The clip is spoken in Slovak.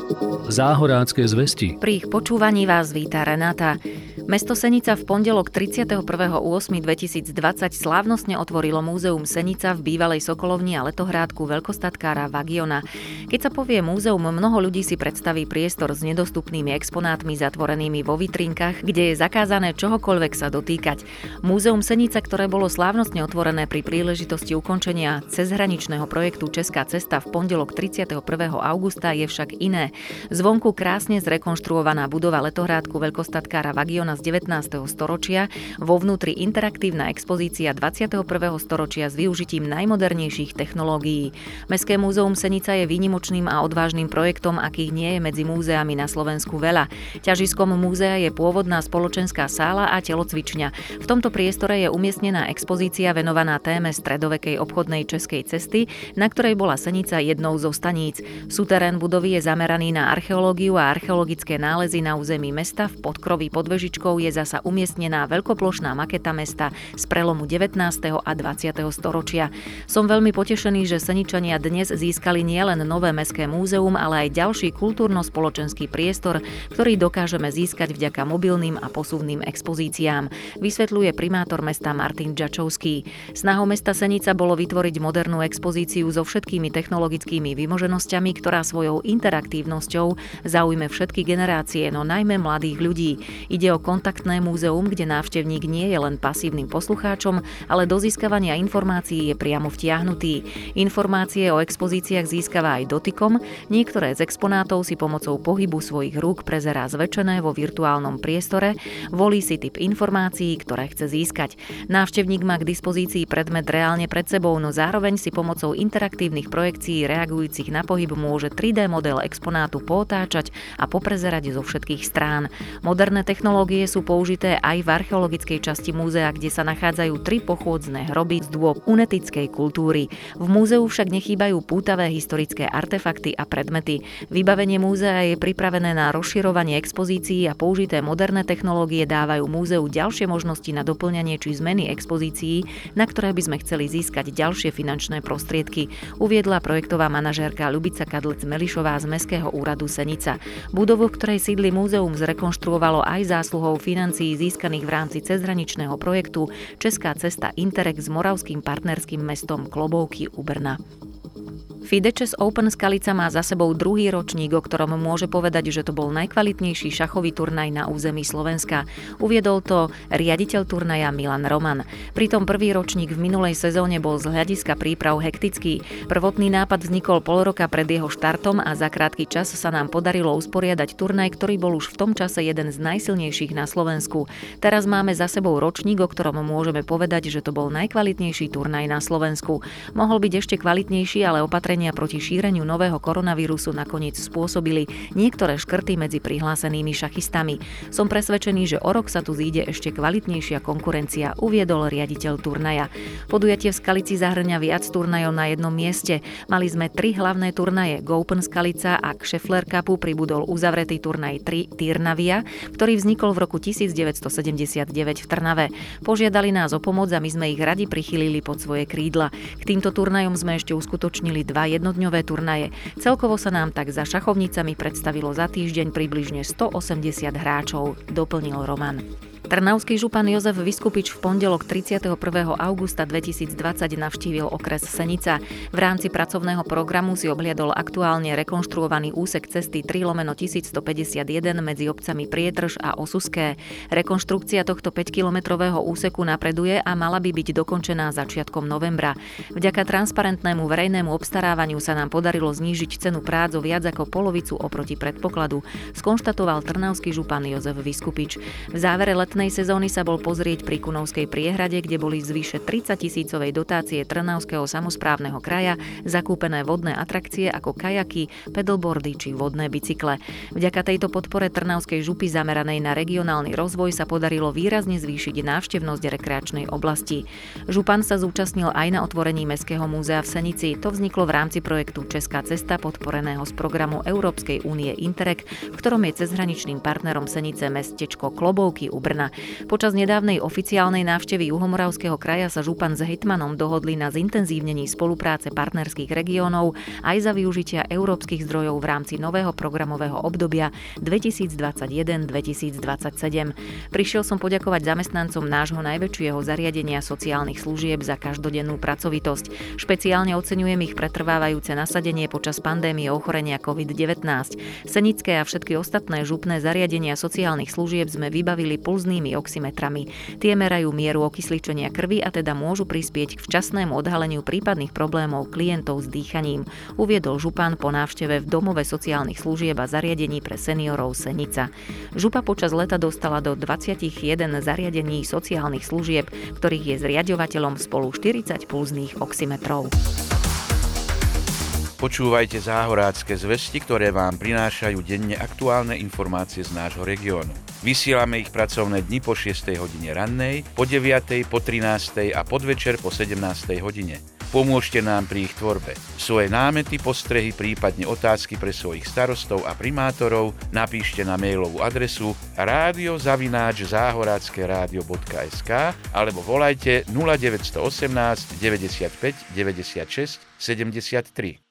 Záhorácké zvesti. Pri ich počúvaní vás víta Renáta. Mesto Senica v pondelok 31.8.2020 slávnostne otvorilo múzeum Senica v bývalej Sokolovni a letohrádku veľkostatkára Vagiona. Keď sa povie múzeum, mnoho ľudí si predstaví priestor s nedostupnými exponátmi zatvorenými vo vitrinkách, kde je zakázané čohokoľvek sa dotýkať. Múzeum Senica, ktoré bolo slávnostne otvorené pri príležitosti ukončenia cezhraničného projektu Česká cesta v pondelok 31. augusta, je však iné. Zvonku krásne zrekonštruovaná budova letohrádku veľkostatkára Vagiona z 19. storočia, vo vnútri interaktívna expozícia 21. storočia s využitím najmodernejších technológií. Mestské múzeum Senica je výnimočným a odvážnym projektom, akých nie je medzi múzeami na Slovensku veľa. Ťažiskom múzea je pôvodná spoločenská sála a telocvičňa. V tomto priestore je umiestnená expozícia venovaná téme stredovekej obchodnej českej cesty, na ktorej bola Senica jednou zo staníc. Suterén budovy je zameraný na archeológiu a archeologické nálezy na území mesta. V podkroví pod vežičkou je zasa umiestnená veľkoplošná maketa mesta z prelomu 19. a 20. storočia. Som veľmi potešený, že Seničania dnes získali nielen nové mestské múzeum, ale aj ďalší kultúrno-spoločenský priestor, ktorý dokážeme získať vďaka mobilným a posuvným expozíciám, vysvetľuje primátor mesta Martin Džačovský. Snahou mesta Senica bolo vytvoriť modernú expozíciu so všetkými technologickými vymoženosťami, ktorá svojou interaktívnosťou zaujme všetky generácie, no najmä mladých ľudí. Ide o kontaktné múzeum, kde návštevník nie je len pasívnym poslucháčom, ale do získavania informácií je priamo vtiahnutý. Informácie o expozíciách získava aj dotykom, niektoré z exponátov si pomocou pohybu svojich rúk prezerá zväčšené vo virtuálnom priestore, volí si typ informácií, ktoré chce získať. Návštevník má k dispozícii predmet reálne pred sebou, no zároveň si pomocou interaktívnych projekcií reagujúcich na pohyb môže 3D model exponátu pootáčať a poprezerať zo všetkých strán. Moderné technológie sú použité aj v archeologickej časti múzea, kde sa nachádzajú 3 pochôdzne hroby z dôb unetickej kultúry. V múzeu však nechýbajú pútavé historické artefakty a predmety. Vybavenie múzea je pripravené na rozširovanie expozícií a použité moderné technológie dávajú múzeu ďalšie možnosti na doplňanie či zmeny expozícií, na ktoré by sme chceli získať ďalšie finančné prostriedky, uviedla projektová manažérka Ľubica Kadlec-Melišová z Mestského úradu Senica. Budovu, v ktorej sídli múzeum, zrekonštruovalo aj zásluhou financií získaných v rámci cezhraničného projektu Česká cesta Interreg s moravským partnerským mestom Klobouky u Brna. FIDE Chess Open Skalica má za sebou druhý ročník, o ktorom môže povedať, že to bol najkvalitnejší šachový turnaj na území Slovenska. Uviedol to riaditeľ turnaja Milan Roman. Pritom prvý ročník v minulej sezóne bol z hľadiska príprav hektický. Prvotný nápad vznikol pol roka pred jeho štartom a za krátky čas sa nám podarilo usporiadať turnaj, ktorý bol už v tom čase jeden z najsilnejších na Slovensku. Teraz máme za sebou ročník, o ktorom môžeme povedať, že to bol najkvalitnejší turnaj na Slovensku. Mohol byť ešte kvalitnejší, ale opatrenia proti šíreniu nového koronavírusu nakoniec spôsobili niektoré škrty medzi prihlásenými šachistami. Som presvedčený, že o rok sa tu zíde ešte kvalitnejšia konkurencia, uviedol riaditeľ turnaja. Podujatie v Skalici zahŕňa viac turnajov na jednom mieste. Mali sme 3 hlavné turnaje, Open Skalica a k Schaeffler Cupu pribudol uzavretý turnaj 3 Tyrnavia, ktorý vznikol v roku 1979 v Trnave. Požiadali nás o pomoc a my sme ich radi prichylili pod svoje krídla. K týmto turnajom sme ešte uskutočnili 2 jednodňové turnaje. Celkovo sa nám tak za šachovnicami predstavilo za týždeň približne 180 hráčov, doplnil Roman. Trnavský župan Jozef Viskupič v pondelok 31. augusta 2020 navštívil okres Senica. V rámci pracovného programu si obhliadol aktuálne rekonštruovaný úsek cesty 3/1151 medzi obcami Prietrž a Osuské. Rekonštrukcia tohto 5-kilometrového úseku napreduje a mala by byť dokončená začiatkom novembra. Vďaka transparentnému verejnému obstarávaniu sa nám podarilo znížiť cenu prác o viac ako polovicu oproti predpokladu, skonštatoval trnavský župan Jozef Viskupič. V závere letnej sezóny sa bol pozrieť pri Kunovskej priehrade, kde boli z vyše 30-tisícovej dotácie Trnavského samosprávneho kraja zakúpené vodné atrakcie ako kajaky, pedalboardy či vodné bicykle. Vďaka tejto podpore Trnavskej župy zameranej na regionálny rozvoj sa podarilo výrazne zvýšiť návštevnosť rekreačnej oblasti. Župan sa zúčastnil aj na otvorení Mestského múzea v Senici. To vzniklo v rámci projektu Česká cesta podporeného z programu Európskej únie Interreg, v ktorom je cezhraničným partnerom Senice mestečko Klobouky u Brna. Župana. Počas nedávnej oficiálnej návštevy Juhomoravského kraja sa župan s hejtmanom dohodli na zintenzívnení spolupráce partnerských regiónov aj za využitia európskych zdrojov v rámci nového programového obdobia 2021-2027. Prišiel som poďakovať zamestnancom nášho najväčšieho zariadenia sociálnych služieb za každodennú pracovitosť. Špeciálne oceňujem ich pretrvávajúce nasadenie počas pandémie ochorenia COVID-19. Senické a všetky ostatné župné zariadenia sociálnych služieb sme vybavili pulznými oximetrami. Tie merajú mieru okysličenia krvi a teda môžu prispieť k včasnému odhaleniu prípadných problémov klientov s dýchaním, uviedol župan po návšteve v domove sociálnych služieb a zariadení pre seniorov Senica. Župa počas leta dostala do 21 zariadení sociálnych služieb, ktorých je zriaďovateľom spolu 40 pulzných oximetrov. Počúvajte záhorácké zvesti, ktoré vám prinášajú denne aktuálne informácie z nášho regiónu. Vysielame ich pracovné dni po 6. hodine rannej, po 9., po 13. a podvečer po 17. hodine. Pomôžte nám pri ich tvorbe. Svoje námety, postrehy, prípadne otázky pre svojich starostov a primátorov napíšte na mailovú adresu radio@zahorackeradio.sk alebo volajte 0918 95 96 73.